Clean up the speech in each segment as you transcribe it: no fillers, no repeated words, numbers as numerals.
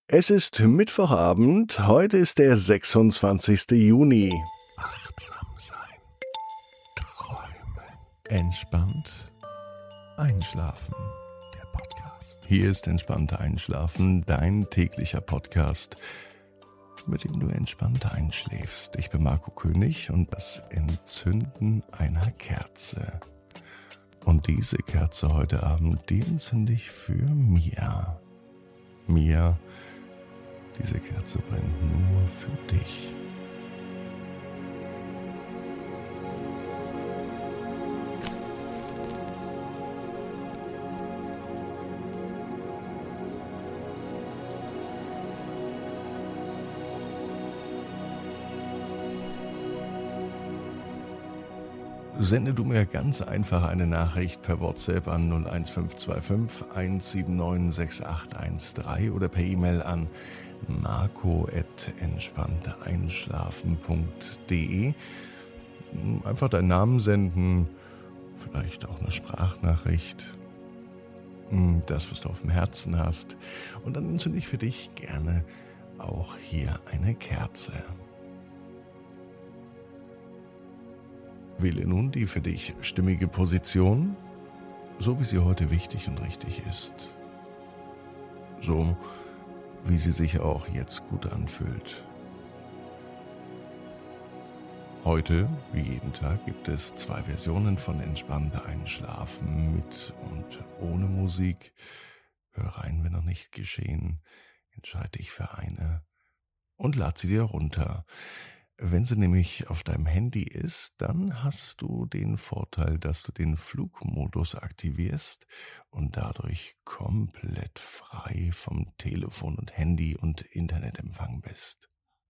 Es ist Mittwochabend, heute ist der 26. Juni. Achtsam sein, träumen, entspannt einschlafen. Der Podcast. Hier ist Entspannt Einschlafen, dein täglicher Podcast, mit dem du entspannt einschläfst. Ich bin Marco König und das Entzünden einer Kerze. Und diese Kerze heute Abend, die entzünde ich für Mia. Mia, diese Kerze brennt nur für dich. Sende du mir ganz einfach eine Nachricht per WhatsApp an 01525 179 6813 oder per E-Mail an marco@entspannteeinschlafen.de. Einfach deinen Namen senden, vielleicht auch eine Sprachnachricht, das, was du auf dem Herzen hast. Und dann entzünde ich für dich gerne auch hier eine Kerze. Wähle nun die für dich stimmige Position, so wie sie heute wichtig und richtig ist. So wie sie sich auch jetzt gut anfühlt. Heute, wie jeden Tag, gibt es 2 Versionen von Entspannter Einschlafen mit und ohne Musik. Hör rein, wenn noch nicht geschehen. Entscheide dich für eine und lad sie dir runter. Wenn sie nämlich auf deinem Handy ist, dann hast du den Vorteil, dass du den Flugmodus aktivierst und dadurch komplett frei vom Telefon und Handy und Internetempfang bist.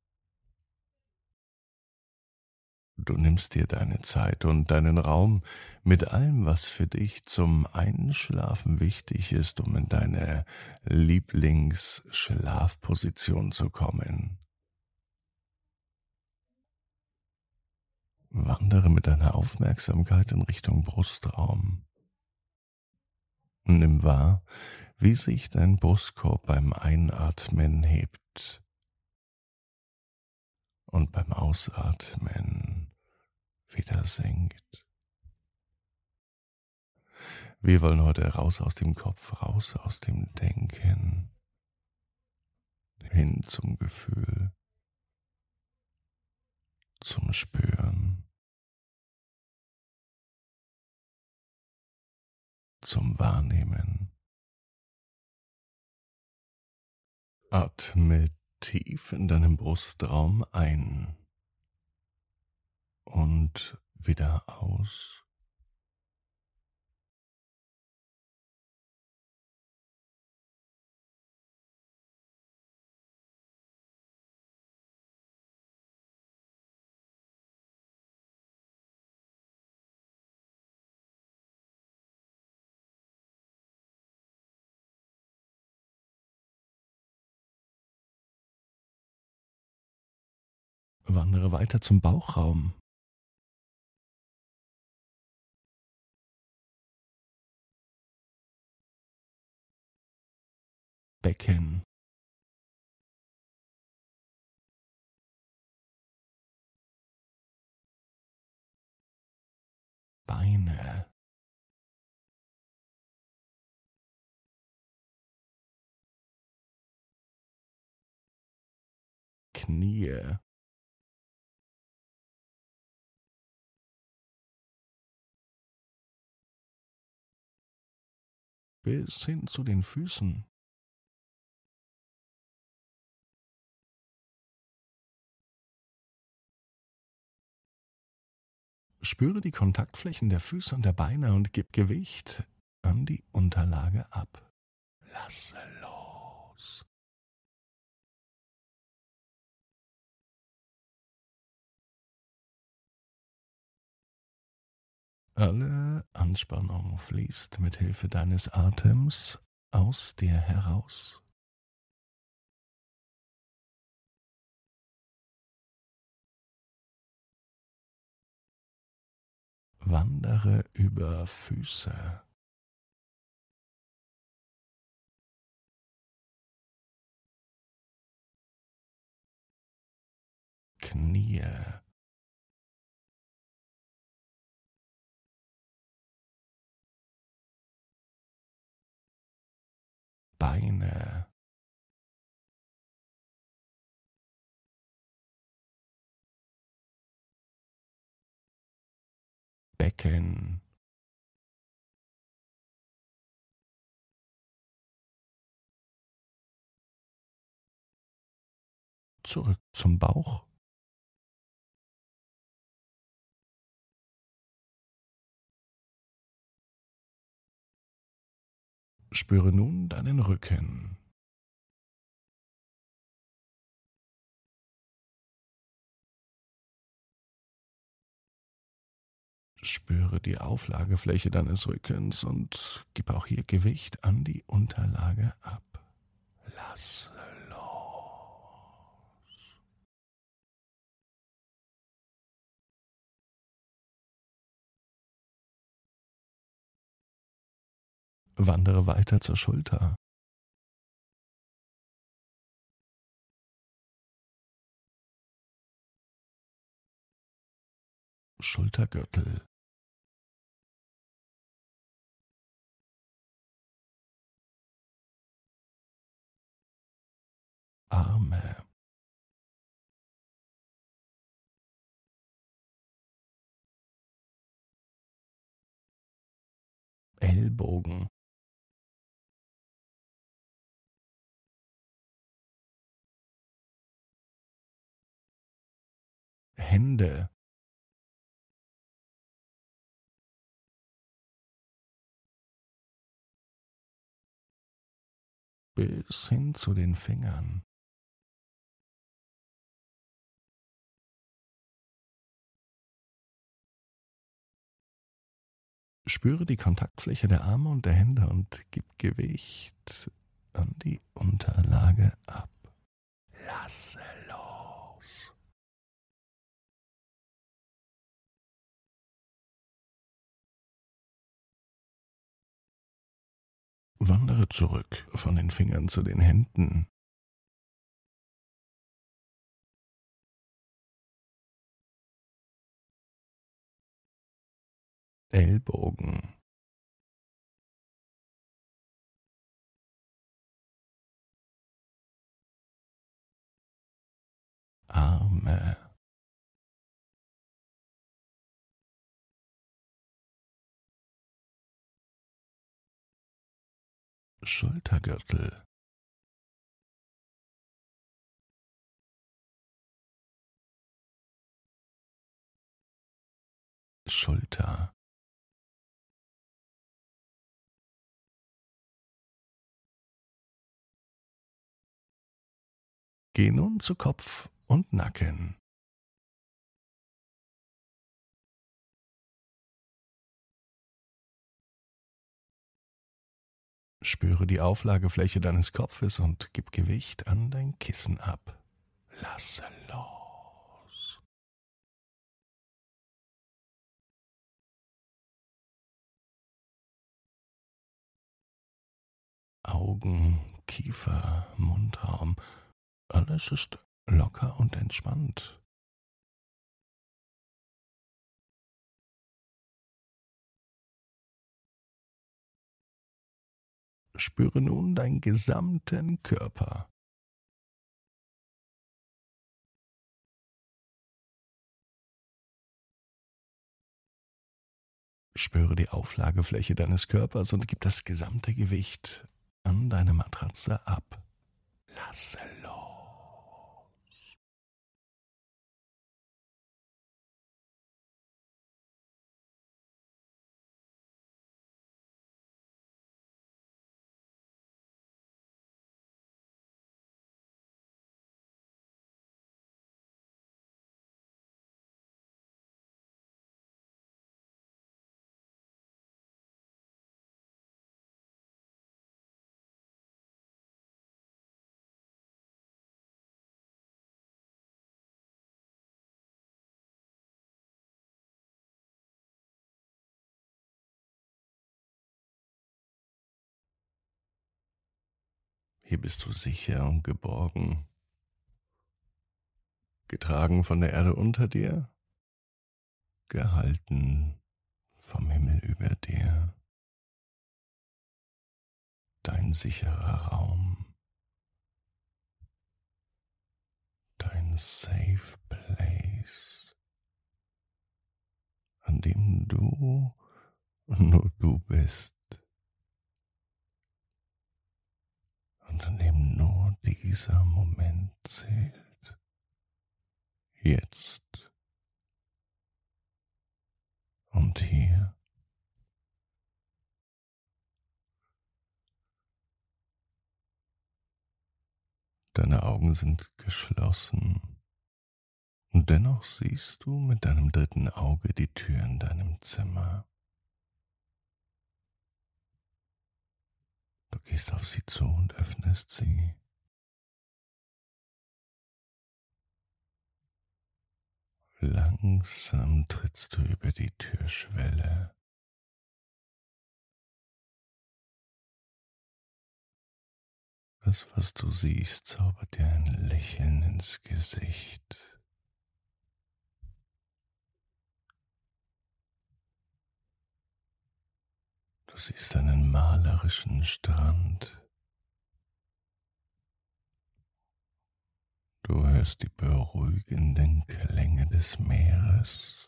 Du nimmst dir deine Zeit und deinen Raum mit allem, was für dich zum Einschlafen wichtig ist, um in deine Lieblingsschlafposition zu kommen. Wandere mit deiner Aufmerksamkeit in Richtung Brustraum. Nimm wahr, wie sich dein Brustkorb beim Einatmen hebt und beim Ausatmen wieder senkt. Wir wollen heute raus aus dem Kopf, raus aus dem Denken, hin zum Gefühl, zum Spüren, zum Wahrnehmen. Atme tief in deinem Brustraum ein und wieder aus. Wandere weiter zum Bauchraum. Becken. Beine. Knie. Bis hin zu den Füßen. Spüre die Kontaktflächen der Füße und der Beine und gib Gewicht an die Unterlage ab. Lasse los. Alle Anspannung fließt mit Hilfe deines Atems aus dir heraus. Wandere über Füße. Knie, Beine, Becken, zurück zum Bauch, spüre nun deinen Rücken, spüre die Auflagefläche deines Rückens und gib auch hier Gewicht an die Unterlage ab. Lasse los. Wandere weiter zur Schulter. Schultergürtel, Arme, Ellbogen, Hände, bis hin zu den Fingern. Spüre die Kontaktfläche der Arme und der Hände und gib Gewicht an die Unterlage ab. Lasse los. Wandere zurück von den Fingern zu den Händen. Ellbogen, Arme, Schultergürtel, Schulter, geh nun zu Kopf und Nacken. Spüre die Auflagefläche deines Kopfes und gib Gewicht an dein Kissen ab. Lasse los. Augen, Kiefer, Mundraum, alles ist locker und entspannt. Spüre nun deinen gesamten Körper. Spüre die Auflagefläche deines Körpers und gib das gesamte Gewicht an deine Matratze ab. Lasse los. Hier bist du sicher und geborgen. getragen von der Erde unter dir, gehalten vom Himmel über dir, dein sicherer Raum, dein Safe Place, an dem du und nur du bist und an dem nur dieser Moment zählt. Jetzt und hier. Deine Augen sind geschlossen und dennoch siehst du mit deinem dritten Auge die Tür in deinem Zimmer. Du gehst auf sie zu und öffnest sie. Langsam trittst du über die Türschwelle. Das, was du siehst, zaubert dir ein Lächeln ins Gesicht. Du siehst einen malerischen Strand. Du hörst die beruhigenden Klänge des Meeres.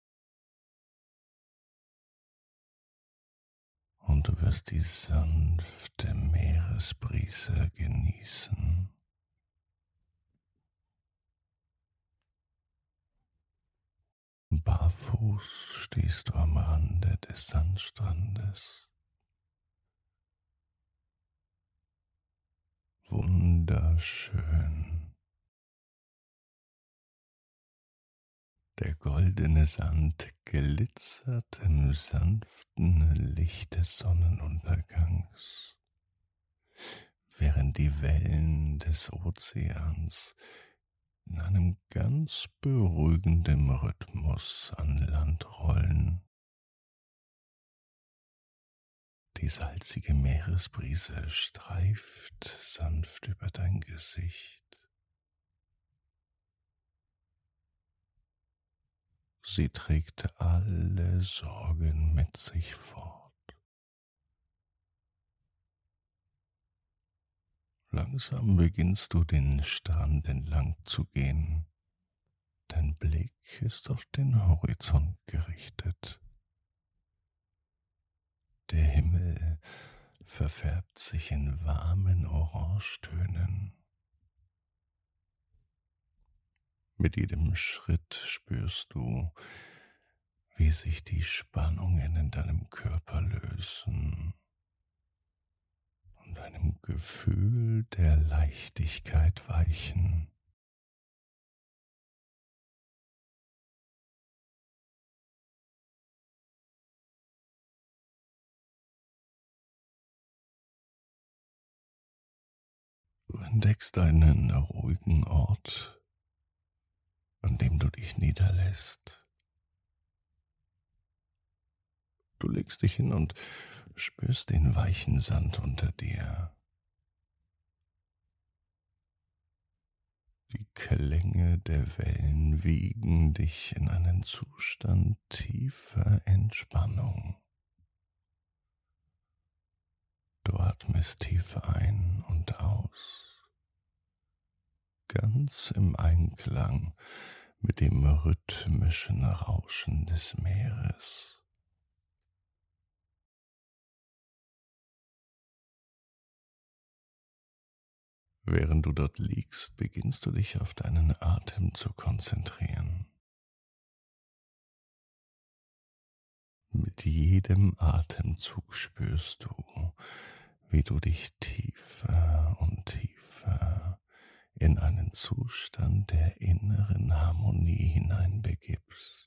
Und du wirst die sanfte Meeresbrise genießen. Barfuß stehst du am Rande des Sandstrandes. Wunderschön. Der goldene Sand glitzert im sanften Licht des Sonnenuntergangs, während die Wellen des Ozeans in einem ganz beruhigenden Rhythmus an Land rollen. Die salzige Meeresbrise streift sanft über dein Gesicht. Sie trägt alle Sorgen mit sich fort. Langsam beginnst du den Strand entlang zu gehen. Dein Blick ist auf den Horizont gerichtet. Der Himmel verfärbt sich in warmen Orangetönen. Mit jedem Schritt spürst du, wie sich die Spannungen in deinem Körper lösen und einem Gefühl der Leichtigkeit weichen. Du entdeckst einen ruhigen Ort, an dem du dich niederlässt. Du legst dich hin und spürst den weichen Sand unter dir. Die Klänge der Wellen wiegen dich in einen Zustand tiefer Entspannung. Du atmest tief ein und aus, ganz im Einklang mit dem rhythmischen Rauschen des Meeres. Während du dort liegst, beginnst du dich auf deinen Atem zu konzentrieren. Mit jedem Atemzug spürst du, wie du dich tiefer und tiefer in einen Zustand der inneren Harmonie hineinbegibst.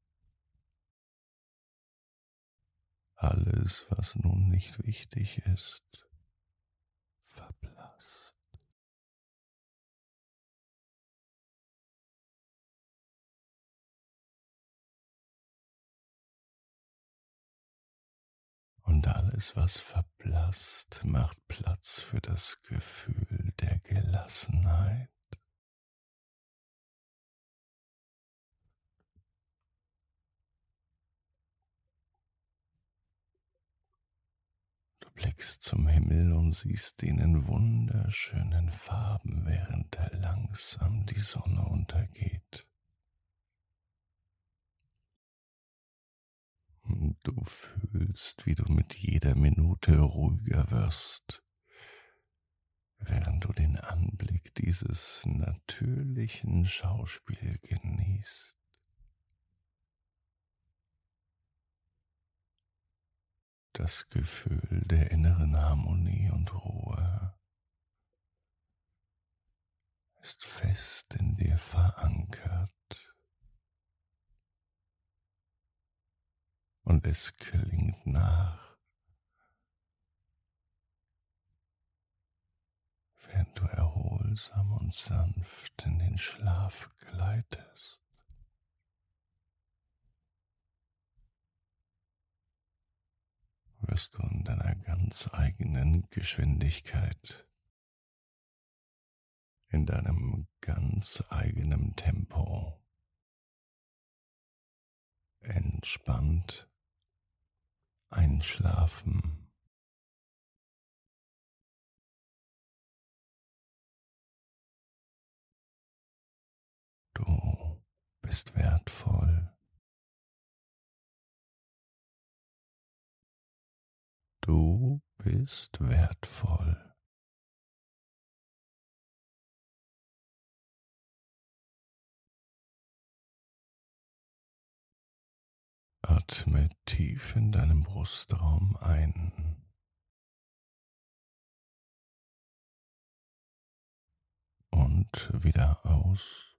Alles, was nun nicht wichtig ist, verblasst. Und alles, was verblasst, macht Platz für das Gefühl der Gelassenheit. blickst zum Himmel und siehst ihn in wunderschönen Farben, während langsam die Sonne untergeht. Du fühlst, wie du mit jeder Minute ruhiger wirst, während du den Anblick dieses natürlichen Schauspiels genießt. Das Gefühl der inneren Harmonie und Ruhe ist fest in dir verankert und es klingt nach, während du erholsam und sanft in den Schlaf gleitest. Wirst du in deiner ganz eigenen Geschwindigkeit, in deinem ganz eigenen Tempo entspannt einschlafen. Du bist wertvoll. Du bist wertvoll. Atme tief in deinem Brustraum ein und wieder aus.